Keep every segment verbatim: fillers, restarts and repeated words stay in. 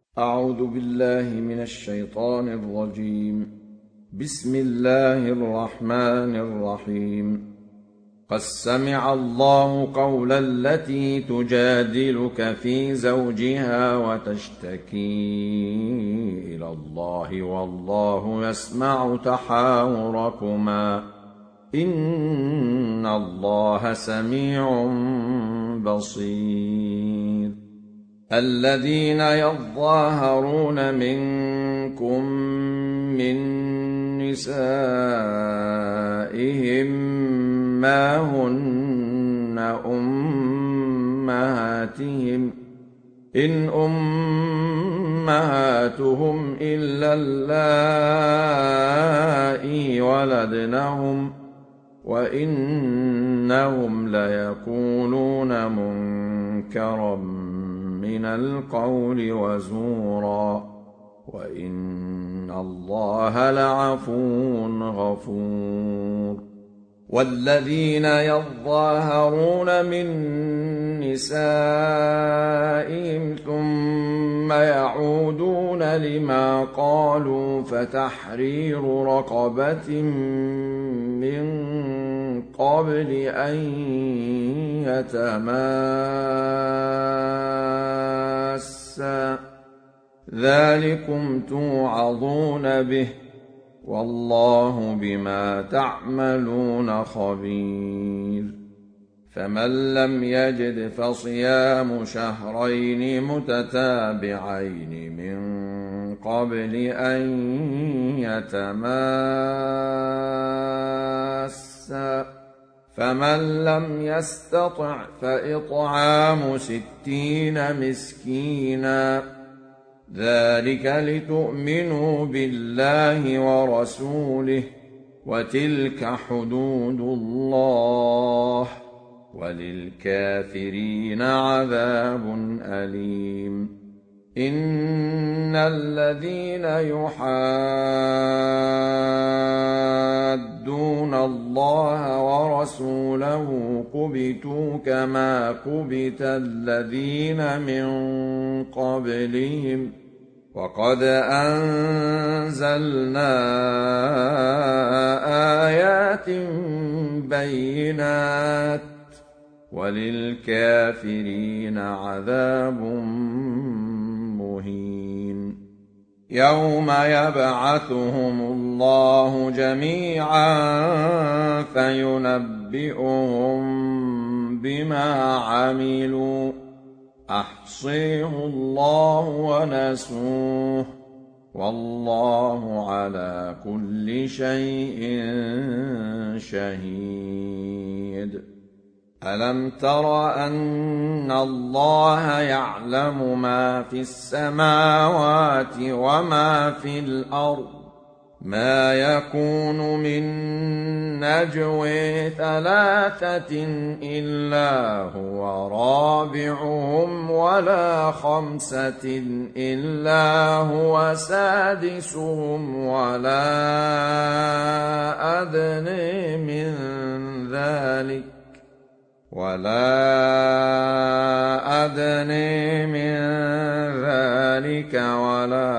أعوذ بالله من الشيطان الرجيم. بسم الله الرحمن الرحيم. قد سمع الله قول التي تجادلك في زوجها وتشتكي إلى الله والله يسمع تحاوركما إن الله سميع بصير. الذين يظاهرون منكم من نسائهم ما هن أمهاتهم إن أمهاتهم إلا اللائي ولدنهم وإنهم ليقولون منكرا من القول وزورا وإن الله لعفو غفور. والذين يظاهرون من نسائهم ثم يعودون لما قالوا فتحرير رقبة من قبل أن يتماسا ذلكم توعظون به والله بما تعملون خبير. فمن لم يجد فصيام شهرين متتابعين من قبل أن يتماسا فمن لم يستطع فإطعام ستين مسكينا ذلك لتؤمنوا بالله ورسوله وتلك حدود الله وللكافرين عذاب أليم. إن الذين يحادون الله ورسوله كبتوا كما كبت الذين من قبلهم وقد أنزلنا آيات بينات وللكافرين عذاب مهين. يوم يبعثهم الله جميعا فينبئهم بما عملوا أحصيه الله ونسوه والله على كل شيء شهيد. ألم تر أن الله يعلم ما في السماوات وما في الأرض ما يكون من نجوى ثلاثة إلا هو رابعهم ولا خمسة إلا هو سادسهم ولا أدنى من ذلك ولا أدنى من ذلك ولا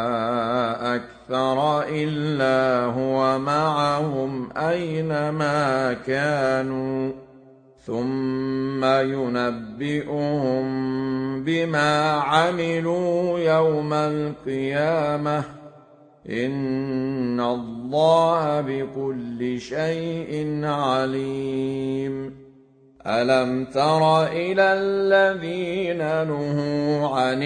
أكثر إلا هو معهم أينما كانوا ثم ينبئهم بما عملوا يوم القيامة إن الله بكل شيء عليم. ألم تر إلى الذين نهوا عن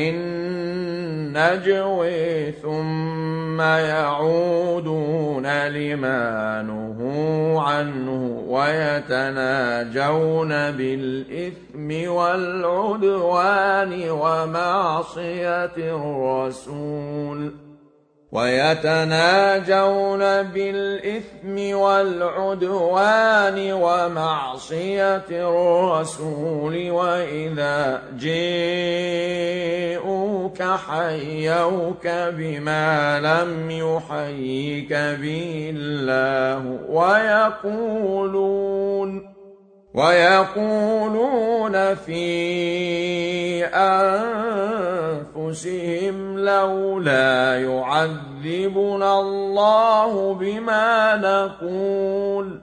النجوى ثم يعودون لما نهوا عنه ويتناجون بالإثم والعدوان ومعصية الرسول ويتناجون بالإثم والعدوان ومعصية الرسول وإذا جاءوك حيوك بما لم يحيك به الله ويقولون ويقولون في أنفسهم لولا يعذبنا الله بما نقول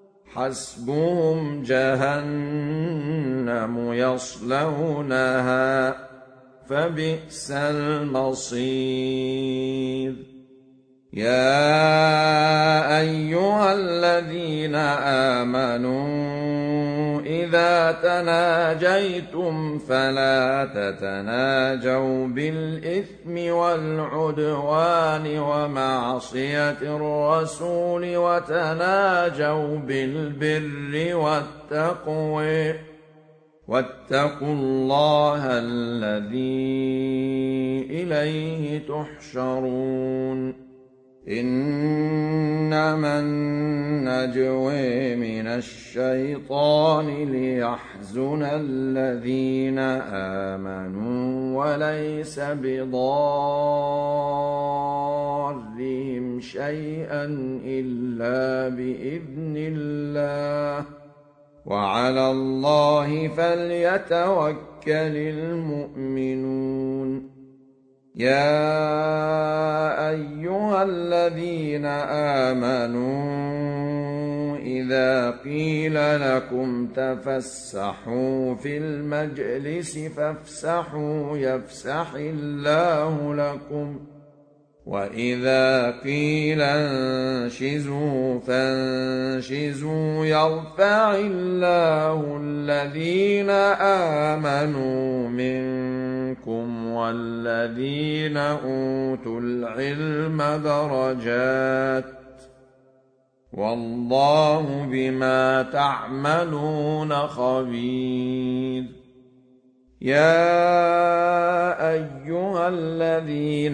حسبهم جهنم يصلونها فبئس المصير. يا أيها الذين آمنوا إذا تناجيتم فلا تتناجوا بالإثم والعدوان ومعصية الرسول وتناجوا بالبر والتقوى واتقوا الله الذي إليه تحشرون. إنما النجوى من الشيطان ليحزن الذين آمنوا وليس بضارهم شيئا إلا بإذن الله وعلى الله فليتوكل المؤمنون. يا أيها الذين آمنوا إذا قيل لكم تفسحوا في المجلس فافسحوا يفسح الله لكم وإذا قيل انشزوا فانشزوا يرفع الله الذين آمنوا منكم والذين أوتوا العلم درجات والله بما تعملون خبير. يا أيها الذين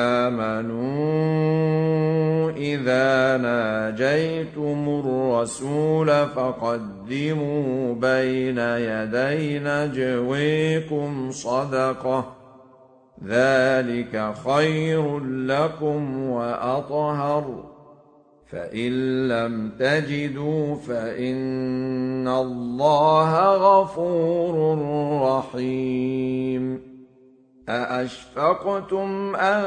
آمنوا إذا ناجيتم الرسول فقدموا بين يدي نجويكم صدقة ذلك خير لكم وأطهر فإن لم تجدوا فإن الله غفور رحيم. أأشفقتم أن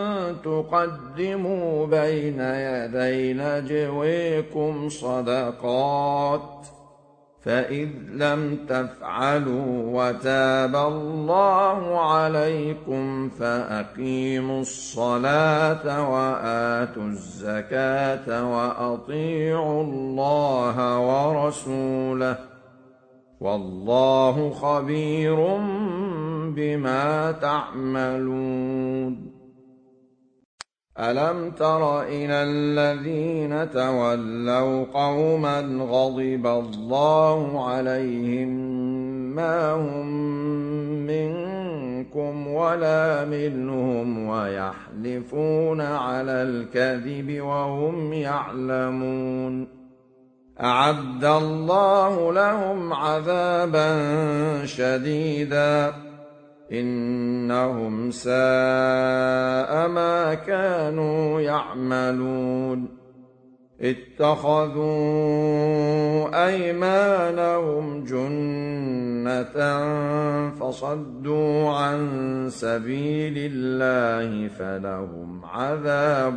تقدموا بين يدي نجويكم صدقات فإذ لم تفعلوا وتاب الله عليكم فأقيموا الصلاة وآتوا الزكاة وأطيعوا الله ورسوله والله خبير بما تعملون. ألم تر إلى الذين تولوا قوما غضب الله عليهم ما هم منكم ولا منهم ويحلفون على الكذب وهم يعلمون أعد الله لهم عذابا شديدا إنهم ساء ما كانوا يعملون اتخذوا أيمانهم جنة فصدوا عن سبيل الله فلهم عذاب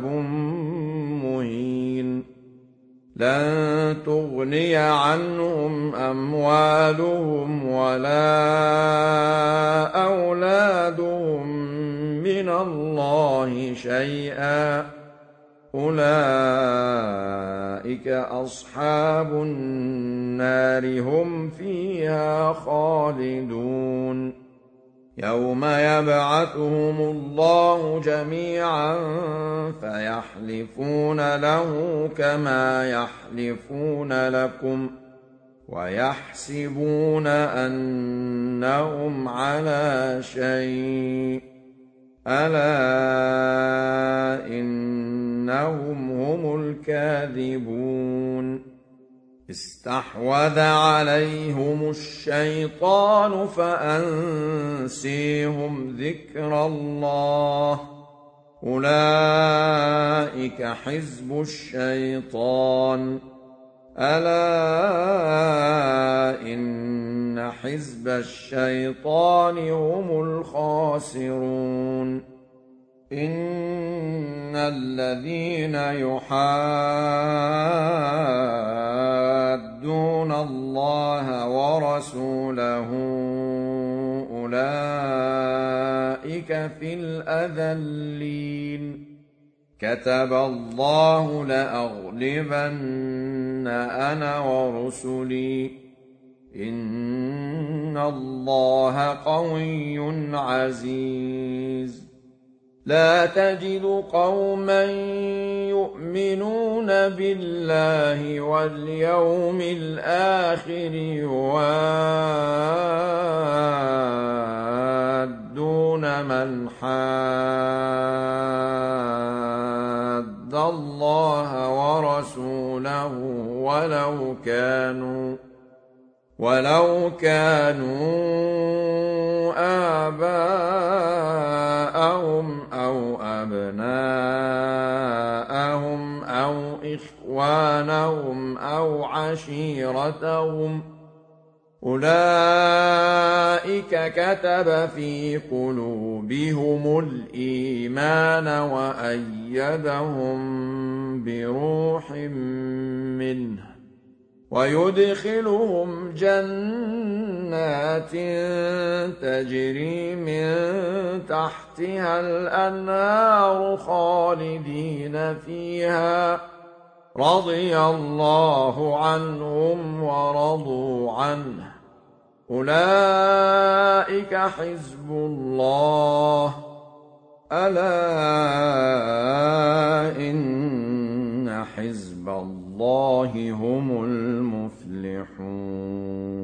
مهين لن تغني عنهم أموالهم ولا أولادهم من الله شيئا أولئك أصحاب النار هم فيها خالدون. يوم يبعثهم الله جميعا فيحلفون له كما يحلفون لكم ويحسبون أنهم على شيء ألا إنهم هم الكاذبون. استحوذ عليهم الشيطان فأنسيهم ذكر الله أولئك حزب الشيطان ألا إن حزب الشيطان هم الخاسرون إن الذين يحادون الله ورسوله أولئك في الأذلين كتب الله لأغلبن أنا ورسلي إن الله قوي عزيز لا تجد قوما يؤمنون بالله واليوم الآخر يوادون من حاد الله ورسوله ولو كانوا ولو كانوا آباءهم أو أبناءهم أو إخوانهم أو عشيرتهم أولئك كتب في قلوبهم الإيمان وأيدهم بروح منه ويدخلهم جنات تجري من تحتها الأنهار خالدين فيها رضي الله عنهم ورضوا عنه أولئك حزب الله ألا إن حزب الله هم المفلحون